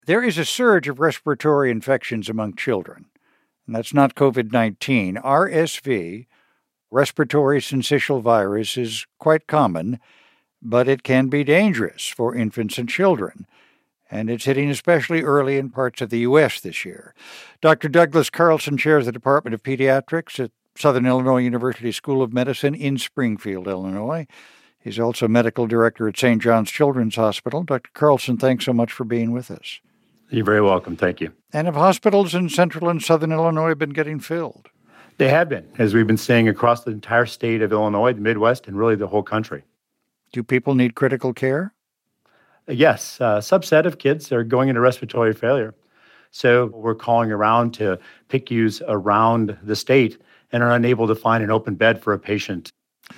There is a surge of respiratory infections among children, and that's not COVID-19. RSV, respiratory syncytial virus, is quite common, but it can be dangerous for infants and children, and it's hitting especially early in parts of the U.S. this year. Dr. Douglas Carlson chairs the Department of Pediatrics at Southern Illinois University School of Medicine in Springfield, Illinois. He's also medical director at St. John's Children's Hospital. Dr. Carlson, thanks so much for being with us. You're very welcome. Thank you. And have hospitals in central and southern Illinois been getting filled? They have been, as we've been seeing across the entire state of Illinois, the Midwest, and really the whole country. Do people need critical care? Yes, a subset of kids are going into respiratory failure. So we're calling around to PICUs around the state and are unable to find an open bed for a patient.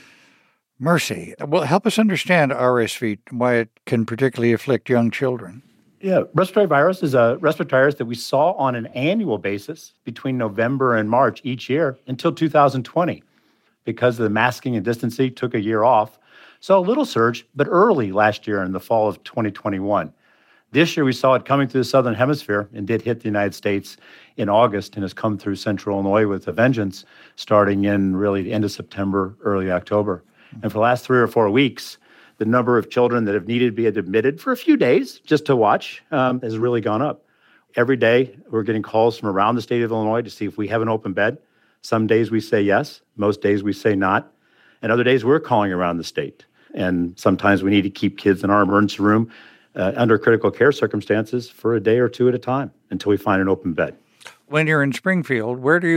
Mercy. Well, help us understand RSV, why it can particularly afflict young children. Yeah, respiratory virus is a respiratory virus that we saw on an annual basis between November and March each year until 2020. Because of the masking and distancing, took a year off. So a little surge, but early last year in the fall of 2021. This year we saw it coming through the southern hemisphere and did hit the United States in August and has come through central Illinois with a vengeance starting in really the end of September, early October. And for the last 3 or 4 weeks, the number of children that have needed to be admitted for a few days just to watch has really gone up. Every day we're getting calls from around the state of Illinois to see if we have an open bed. Some days we say yes, most days we say not. And other days we're calling around the state. And sometimes we need to keep kids in our emergency room under critical care circumstances for a day or two at a time until we find an open bed. When you're in Springfield, where do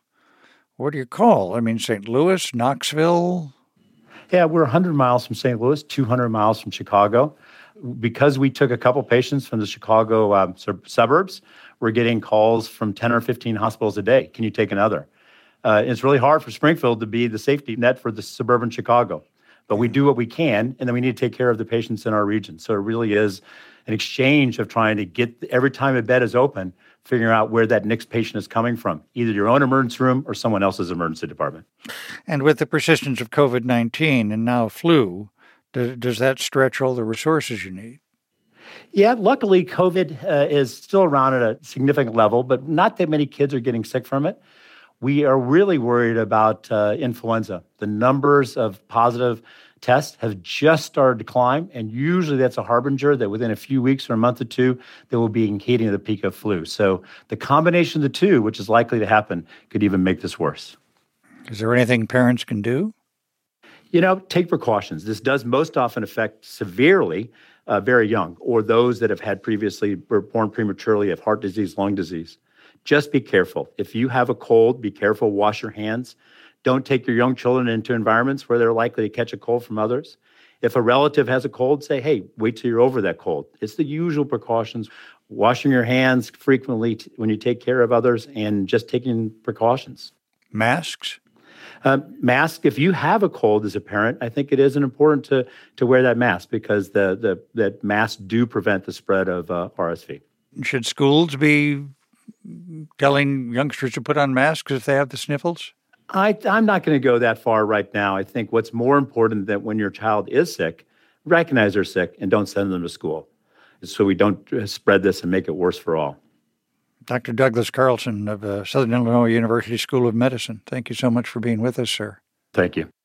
you call? I mean, St. Louis, Knoxville? Yeah, we're 100 miles from St. Louis, 200 miles from Chicago. Because we took a couple patients from the Chicago suburbs, we're getting calls from 10 or 15 hospitals a day. Can you take another? It's really hard for Springfield to be the safety net for the suburban Chicago. But we do what we can, and then we need to take care of the patients in our region. So it really is an exchange of trying to get, every time a bed is open, figuring out where that next patient is coming from, either your own emergency room or someone else's emergency department. And with the persistence of COVID-19 and now flu, does that stretch all the resources you need? Yeah, luckily, COVID is still around at a significant level, but not that many kids are getting sick from it. We are really worried about influenza. The numbers of positive tests have just started to climb, and usually that's a harbinger that within a few weeks or a month or two, they will be hitting the peak of flu. So the combination of the two, which is likely to happen, could even make this worse. Is there anything parents can do? Take precautions. This does most often affect severely very young, or those that have had previously were born prematurely, have heart disease, lung disease. Just be careful. If you have a cold, be careful, wash your hands. Don't take your young children into environments where they're likely to catch a cold from others. If a relative has a cold, say, hey, wait till you're over that cold. It's the usual precautions, washing your hands frequently when you take care of others and just taking precautions. Masks? Mask, if you have a cold as a parent, I think it is important to wear that mask because that masks do prevent the spread of RSV. Should schools be telling youngsters to put on masks if they have the sniffles? I'm not going to go that far right now. I think what's more important that when your child is sick, recognize they're sick and don't send them to school so we don't spread this and make it worse for all. Dr. Douglas Carlson of Southern Illinois University School of Medicine, thank you so much for being with us, sir. Thank you.